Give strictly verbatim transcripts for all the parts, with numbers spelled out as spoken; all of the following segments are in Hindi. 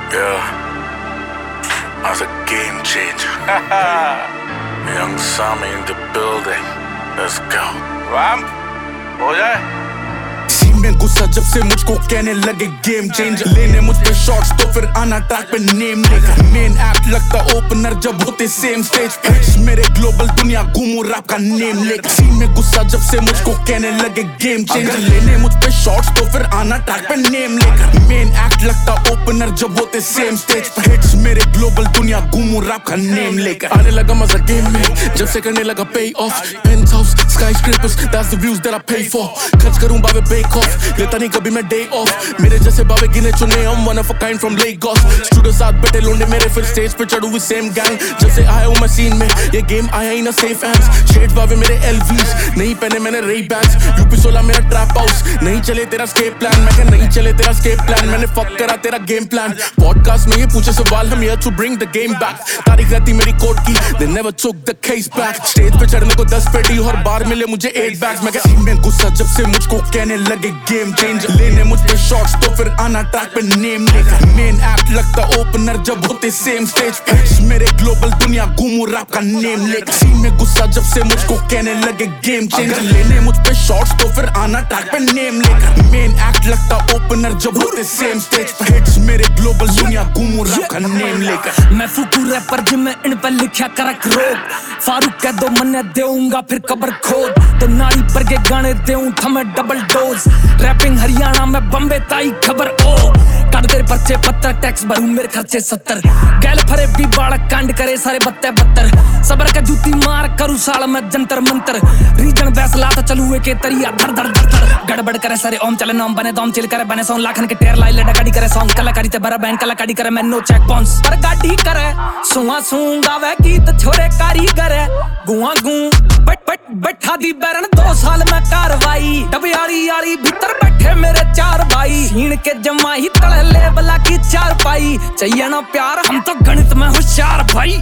Yeah, I was a game changer. Young Sami in the building. Let's go. Ramp, हो जाए। में गुस्सा जब से मुझको कहने लगे गेम चेंजर, लेने मुझ पे शॉट्स तो फिर आना ट्रैक पे नेम लेकर। मेन एक्ट लगता ओपनर जब होते सेम स्टेज पे, मेरे ग्लोबल दुनिया घूमू रैप का नेम लेकर। सीन में गुस्सा जब से मुझको कहने लगे गेम चेंजर, लेने मुझ पे शॉट्स तो फिर आना ट्रैक पे नेम लेकर। मेन एक्ट लगता ओपनर जब होते सेम स्टेज पे, हिट्स मेरे ग्लोबल दुनिया घूमू रैप का नेम लेकर। आने लगा मजा गेम में जब से करने लगा pay off, penthouse skyscrapers that's the views that I pay for. खर्च करूं बावे बेक ऑफ, लेता नहीं कभी मैं डे ऑफ। मेरे जैसे बावे गिने चुने, I'm one of a kind from Lagos। Studio साथ बैठे लोंडे मेरे, फिर स्टेज पे चढ़ू with same gang। जब से आया हूँ मैं सीन में, ये गेम आया ही ना सेफ हैंड्स। शेड्स बावे मेरे L Vs, नहीं पहने मैंने रे बैंड्स। यूपी सोलह मेरा ट्रैप हाउस, नहीं चले तेरा स्केप प्लान। मैं क्या नहीं चले तेरा स्केप प्लान, मैंने फक करा तेरा गेम प्लान। पॉडकास्ट में ये पूछे सवाल, हम here to bring the game back। तारीख रहती मेरी कोर्ट की, they never took the case back। Stage पे चढ़ने को दस पेटी और बार मिले मुझे एट बैग्स। मैं क्या में गुस्सा जब से मुझको कहने लगे गेम चेंजर, लेने मुझ पे शॉट्स तो फिर आना ट्रैक पे नेम लेकर। मेन एक्ट लगता ओपनर जब होते सेम स्टेज पे, मेरे ग्लोबल दुनिया घूमू रैप का नेम लेकर। सीन में गुस्सा जब से मुझको कहने लगे गेम चेंजर, लेने मुझ पे शॉट्स तो फिर आना ट्रैक पे नेम लेकर। मेन एक्ट लगता ओपनर जब होते सेम स्टेज पे, हिट्स मेरे ग्लोबल दुनिया घूमू रैप का नेम लेकर। मैं फुकू रैपर जिनमें इन पर लिखा करक रोक, फारूक कह दो मन्ने देऊंगा फिर कबर खोद। तो नारी पर के गाने देऊं थमे डबल डोज, रैपिंग हरियाणा में बम्बे ताई खबर ओ। काट तेरे पर्चे पत्थर, टैक्स भरूं मेरे खर्चे सत्तर। गैल फरे भी बाड़क कांड करे सारे बत्ते बत्तर। सबर का जूती मार करूं साल में जंतर मंतर। रीजन फैसला तो चलू के तरिया धर धर धर धर। गड़बड़ करे सारे ओम चले नाम बने दम चिल करे बने सॉन्ग। लाखन के टेर लाई लड़ा गाड़ी करे सॉन्ग, कलाकारी ते बरा बैंड कलाकारी करे मैं नो चेक बाउंस। पर गाड़ी करे सुआ सूंगा वे गीत छोरे कारीगर है। गुआ गू बट बट बैठा दी बैरन दो साल में कार्रवाई। डबियाली याली भीतर बैठे मेरे चार भाई, छीन के जमा ही तले लेबला की चार पाई। चाहिए ना प्यार हम तो गणित में होशियार भाई।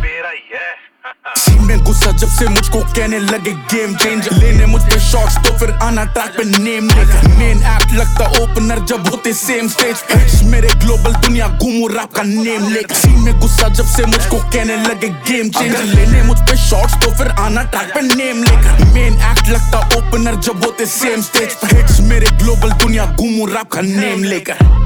सीन में गुस्सा जब से मुझको कहने लगे गेम चेंजर, लेने मुझ पे शॉट्स तो फिर आना ट्रैक पे नेम लेकर। मेन एक्ट लगता ओपनर जब होते सेम स्टेज पे, मेरे ग्लोबल दुनिया घूमू रैप का नेम लेकर। सीन में गुस्सा जब से मुझको कहने लगे गेम चेंजर, लेने मुझ पे शॉट्स तो फिर आना ट्रैक पे नेम लेकर। मेन एक्ट लगता ओपनर जब होते सेम स्टेज पे, हिट्स मेरे ग्लोबल दुनिया घूमू रैप का नेम लेकर।